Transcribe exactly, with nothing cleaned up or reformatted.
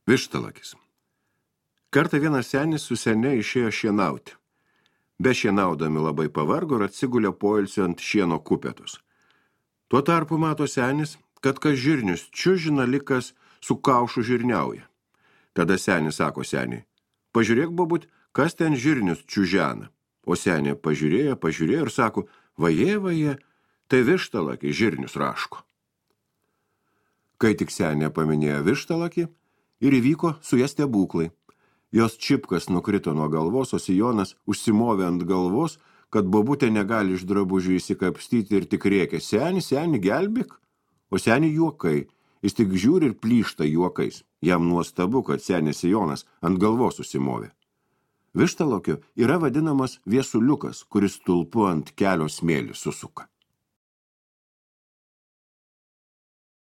Vištalakis. Kartą vienas senis su sene išėjo šienauti. Be šienaudami labai pavargo ir atsigulė poilsio ant šieno kupetus. Tuo tarpu mato senis, kad kas žirnius čiužina, likas su kaušu žirniauja. Tada senis sako seniai, pažiūrėk, babut, kas ten žirnius čiužena. O senė pažiūrėjo, pažiūrėjo ir sako, vaje, vaje, tai vištalakį žirnius raško. Kai tik senė paminėjo vištalakį, ir įvyko su jas stebuklai. Jos čipkas nukrito nuo galvos, o sijonas užsimovė ant galvos, kad bobutė negali iš drabužių įsikapstyti ir tik rėkė, seni, seni, gelbėk. O seni juokai, jis tik žiūri ir plyšta juokais. Jam nuostabu, kad senis sijonas ant galvos užsimovė. Vištalakio yra vadinamas viesuliukas, kuris stulpu ant kelio smėlį susuka.